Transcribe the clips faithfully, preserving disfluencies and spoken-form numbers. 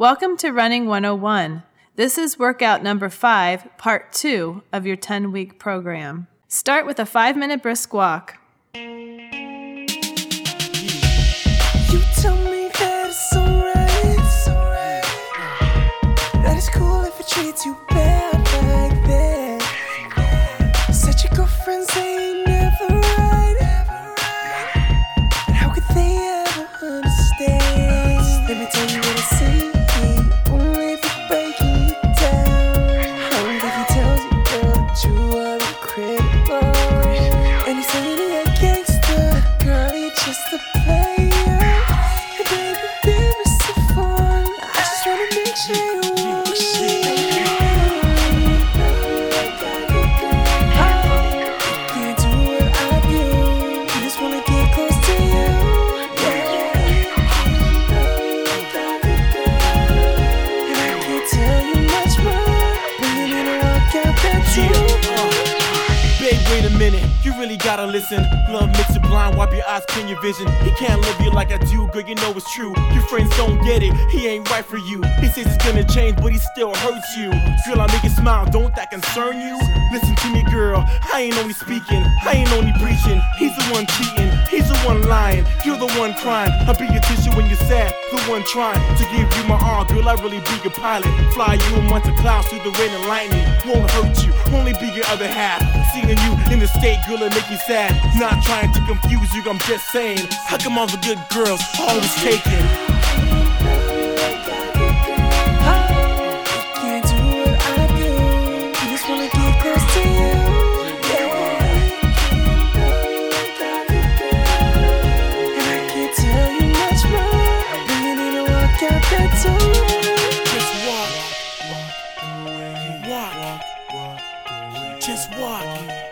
Welcome to Running one oh one. This is workout number five, part two of your ten-week program. Start with a five-minute brisk walk. You tell me that it's alright, it's alright. That it's cool if it treats you bad like that. Said your girlfriends ain't never right, and how could they ever understand? Let me tell you what I see. Only if you're breaking you down. I don't think he tells you, girl, that you are incredible. And he's saying he a gangster, girl, he just a player. And baby, there is some fun. I just wanna make sure you won't share. Can't do what I do. I just wanna get close to you. And I can't tell you much more, but you need to walk out that door. Babe, wait a minute, you really gotta listen. Love makes you blind, wipe your eyes, clean your vision. He can't love you like I do, girl, you know it's true. Your friends don't get it, he ain't right for you. He says it's gonna change, but he still hurts you. Girl, I make you smile, don't that concern you? Listen to me, girl, I ain't only speaking, I ain't only preaching. He's the one cheating, he's the one lying, you're the one crying. I'll be your tissue when you're sad, the one trying to give you my all, girl, I really be your pilot. Fly you amongst the clouds through the rain and lightning. Won't hurt you, only be your other half. Seeing you in the state, girl, it make you sad. Not trying to confuse you, I'm just saying, how come all the good girls always taken? Can't do what I do. I just wanna get close to you. And I can't tell you much more, but you need to walk out that door. Just walk, walk, just walk,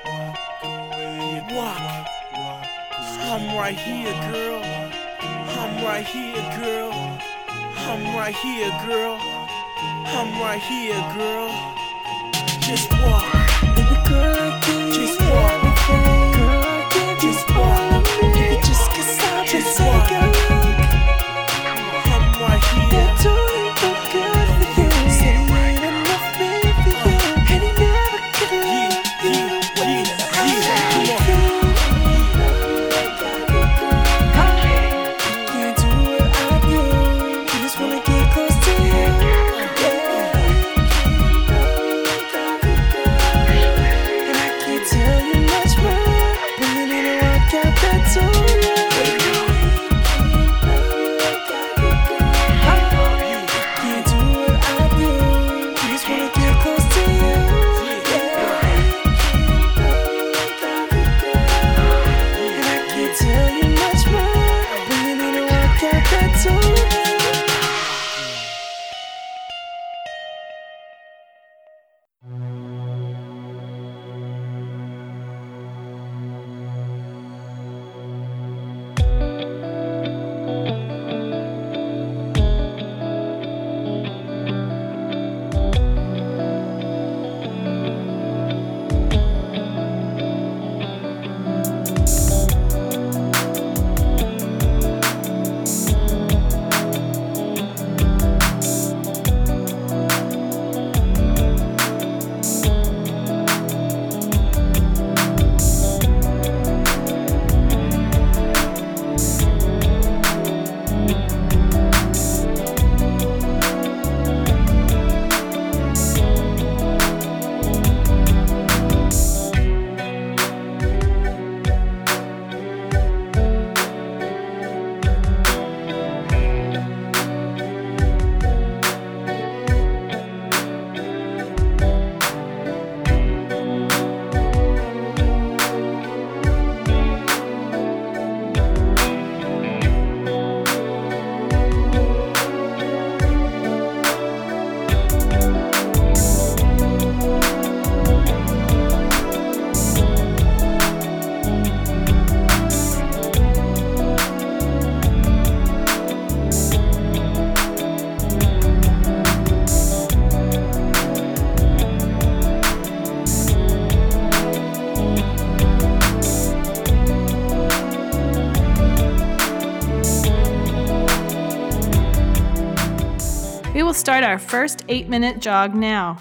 walk. I'm right here, girl. I'm right here, girl. I'm right here, girl. I'm right here, girl. Just walk. Baby girl, I give you Just walk. everything. Girl, I give you Just all walk. of me. Just kiss up and Just take walk. a look. I'm right That here. don't even good for you. Said he ain't enough baby for you, and he never could Yeah, love you yeah, the way yeah, that I yeah. love Come you. Can't do what I do. I just wanna get close to you. And I can't We will start our first eight-minute jog now.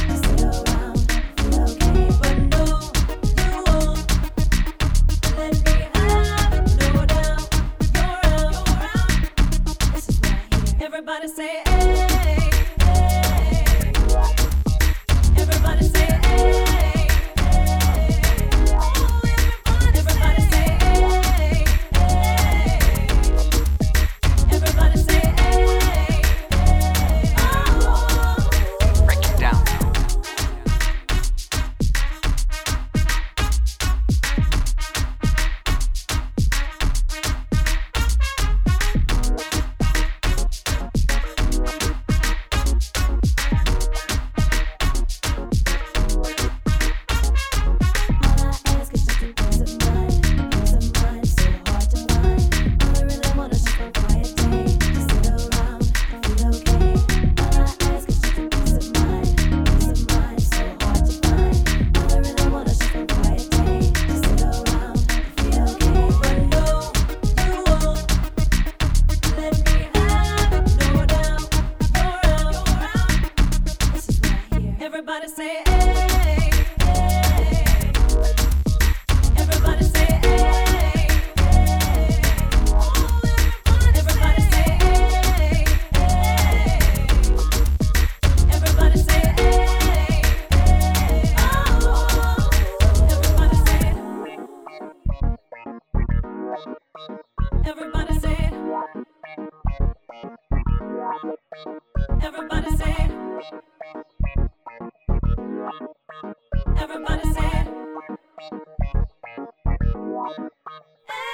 Let me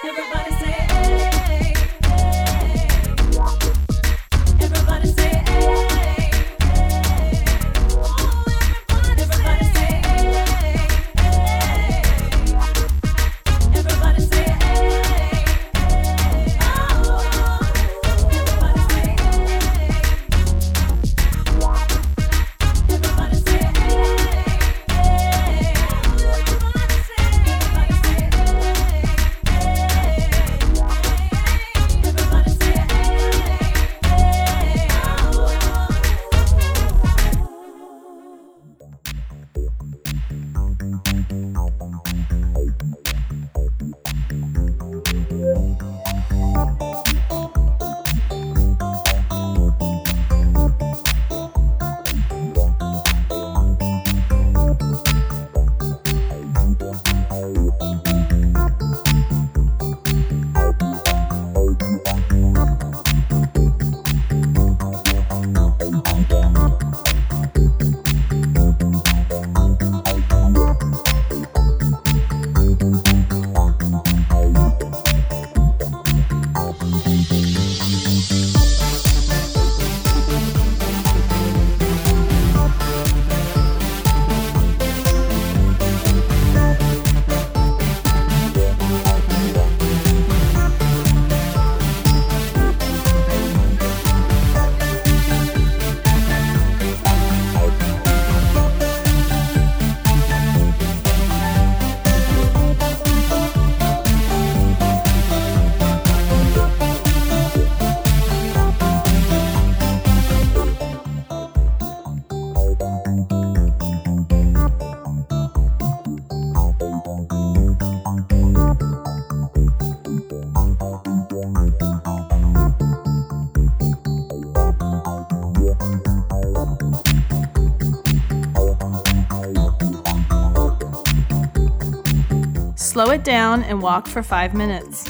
Everybody say hey, hey. Everybody say hey, hey. Oh, everybody say hey, hey. Everybody say hey, hey. Oh, everybody say hey. Everybody say hey, hey. Everybody say Slow it down and walk for five minutes.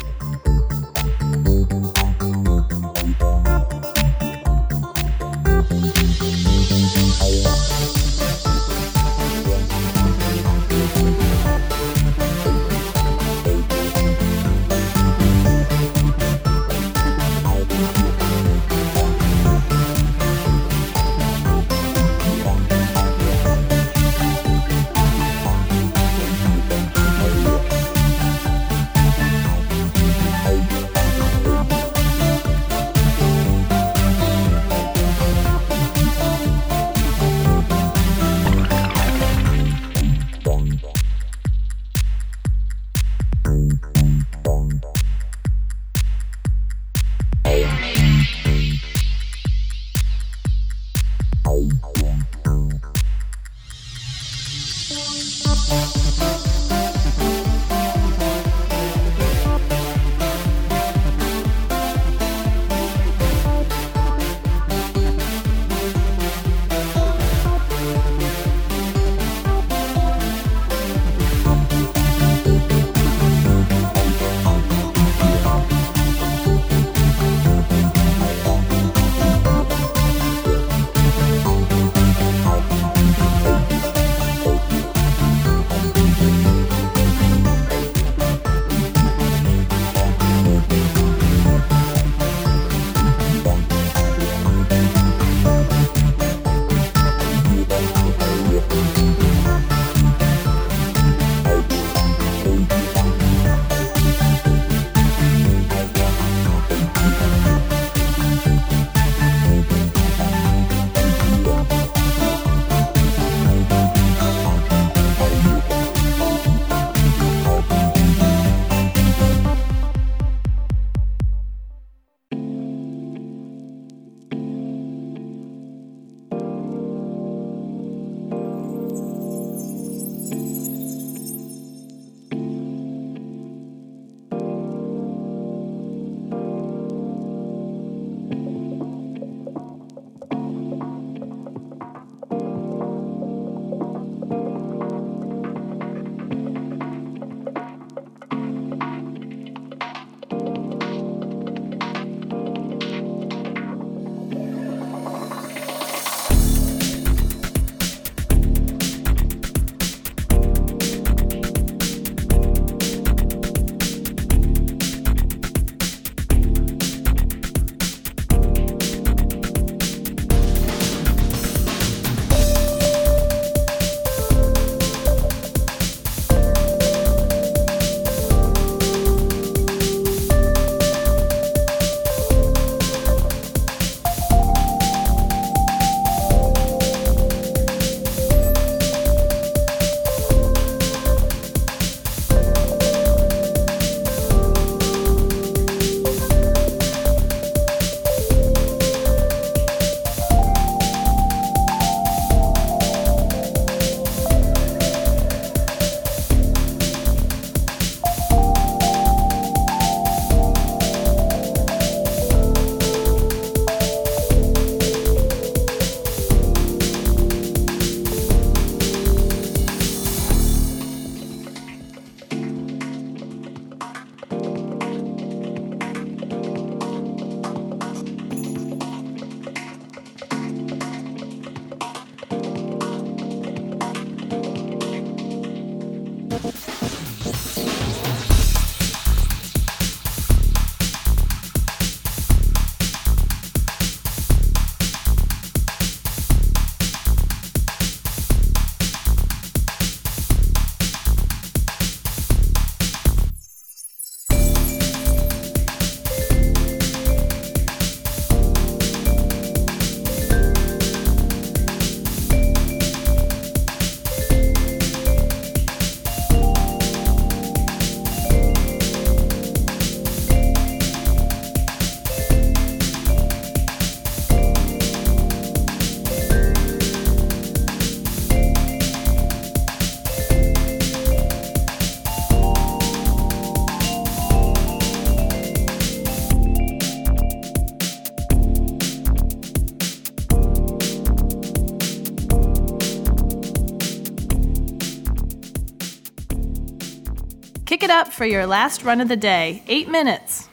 Kick it up for your last run of the day. Eight minutes.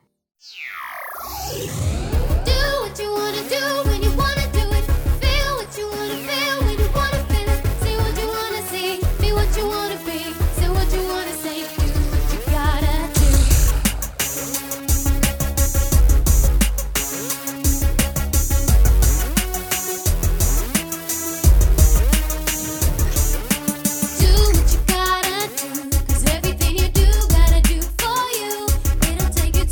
Do what you wanna do when you wanna do it. Feel what you wanna feel when you wanna feel it. See what you wanna see, be what you wanna be. Say what you wanna say, do what you gotta do. Do what you gotta do, 'cause everything you do, gotta do for you. It'll take you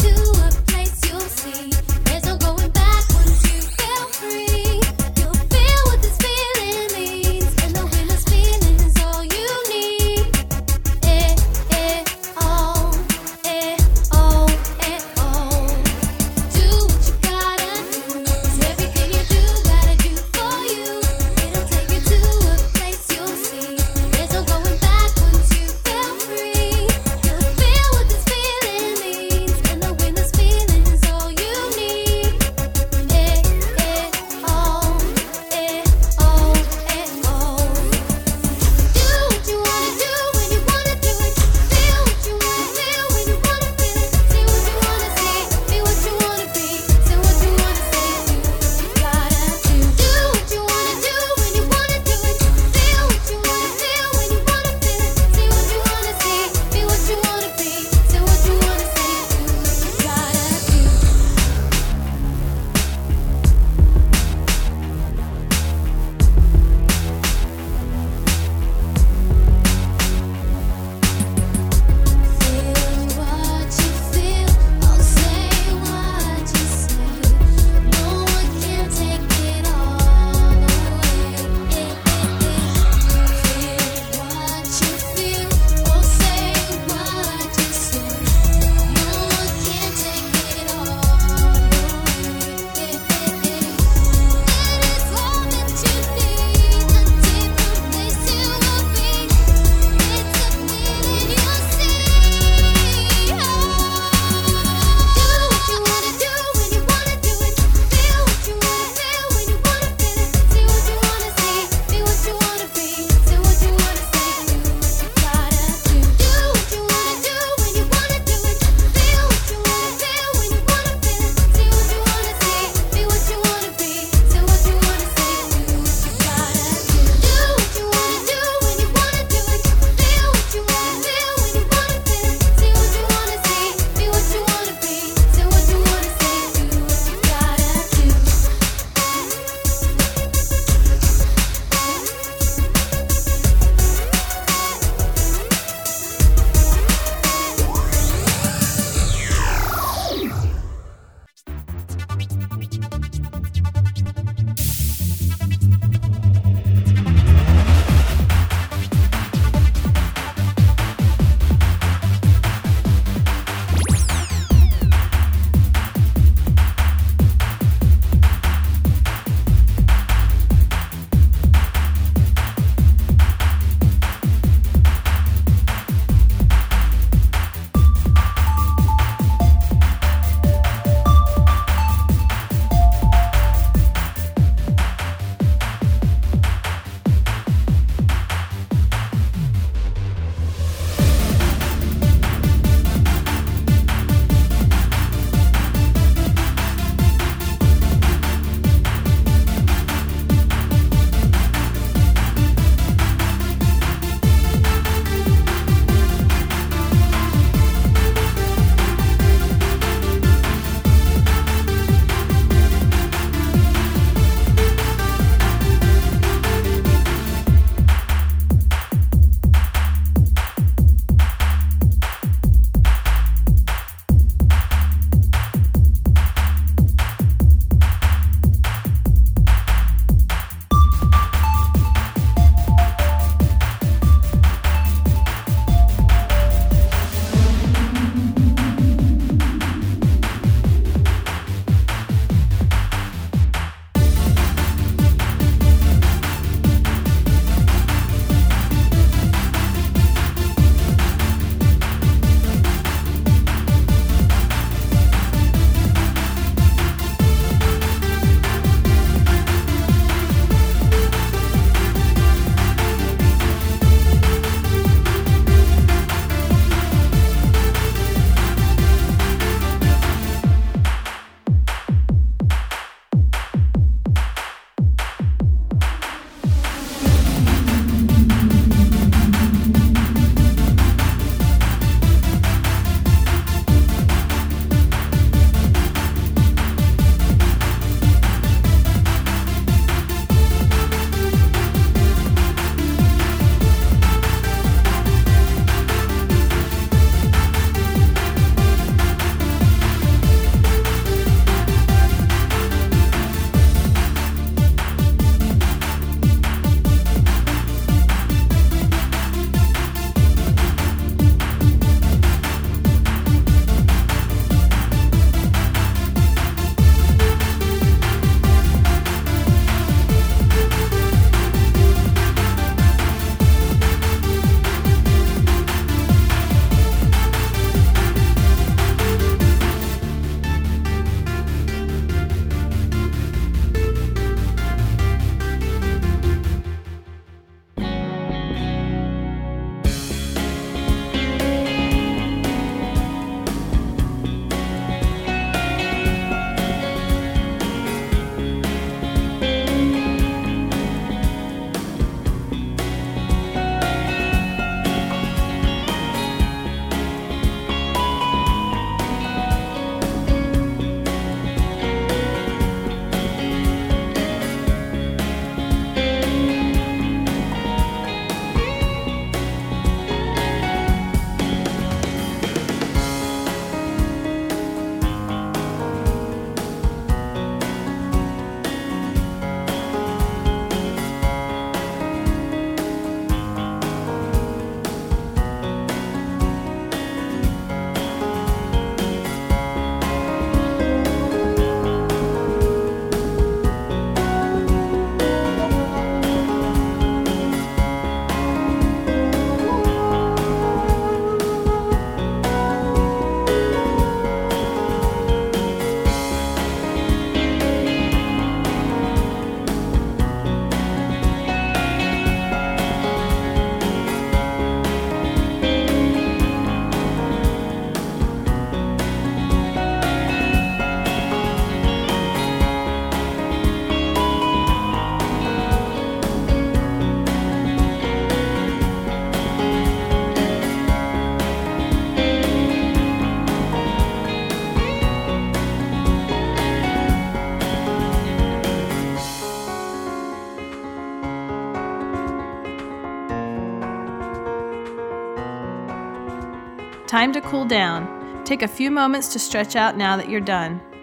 Time to cool down. Take a few moments to stretch out now that you're done.